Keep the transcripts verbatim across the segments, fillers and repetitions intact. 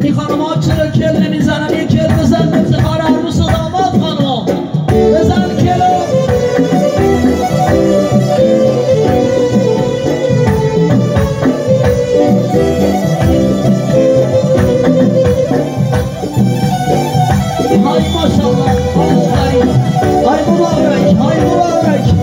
این خانم‌ها چرا کل نمیزنن؟ یه کل بزن افتخار عروس و داماد خانم بزن کلو. های ماشاءالله آفرین های مبارک های مبارک.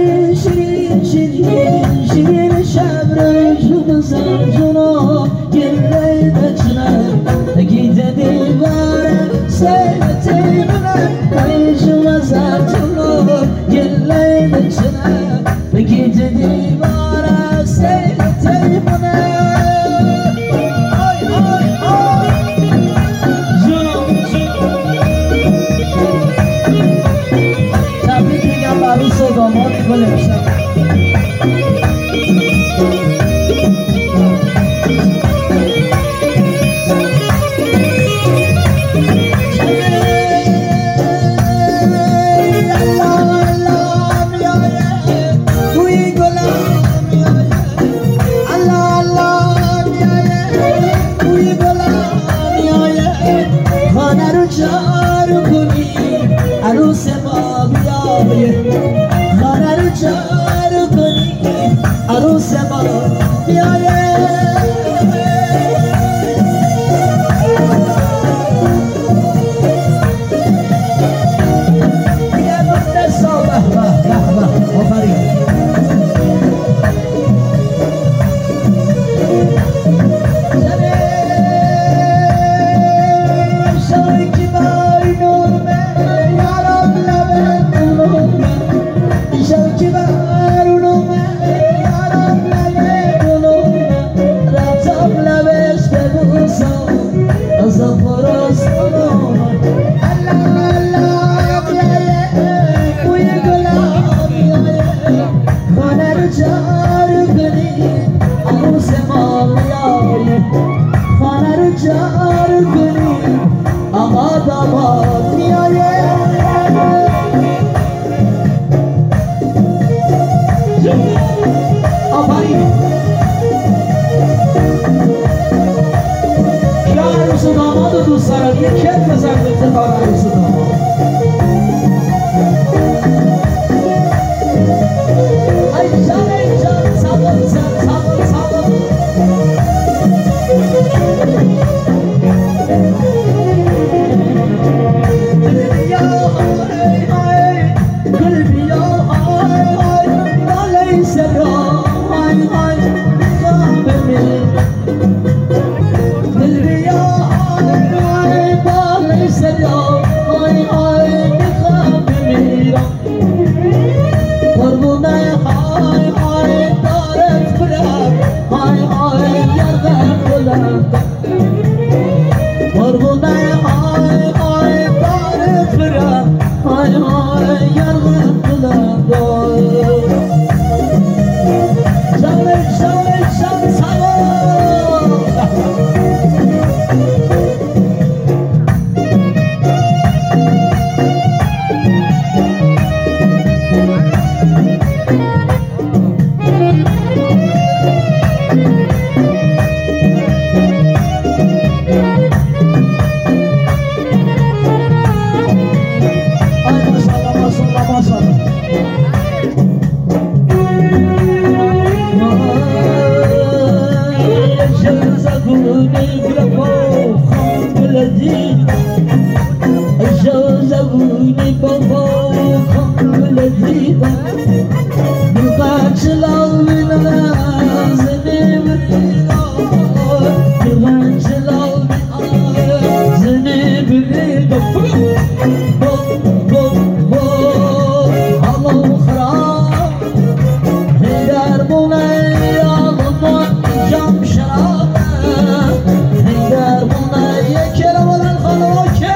شیرین شیرین شیرین شیرین شب رو بزن جونو گله بچنه گیده دیواره سیرت ایمونه ایشو بزن جونو گله بچنه گیده دیواره سیرت ایمونه عروس و داماد گل امشب عروس ما بیایه خانه رو چار کنی عروس ما بیایه دیگه بنده سا به به به به آفرین دوست دارم یه کت بزن به افتخار عروس داماد ای جان ای جان سبا سبا سبا گل بیا های های گل بیا های های بالای سرا های های میخوام ببین گل بیا های های میخوام بمیرم قربونه های های دارت برم های های یرغم بلند قربونه های های دارت برم های های یرغم بلند جمع جمع جمع سوار زبونی بابا کن لذیذا بقاش لالي نازني بريدا بقاش لالي نازني بريدا بوب بوب بوب الله خراب هيدر بوني الله جام شراب هيدر بوني يكرم الخلوك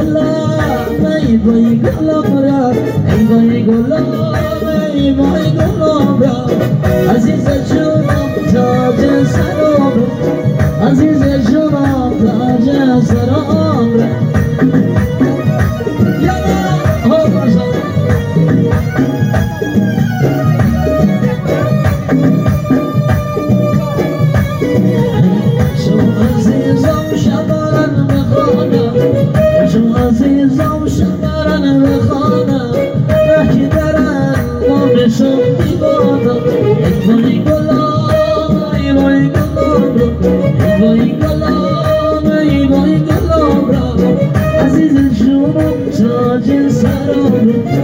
گلم ای وای گلم را ای وای گلم ای وای گلم را عزیز جونم تاج سرم را عزیز جونم تاج سرم را عزیزم شمرن به خانه رهی درن ما بشم دیوانم ای وای گلم ای وای گلم ای وای گلم ای وای گلم را عزیز جونم تاج سرم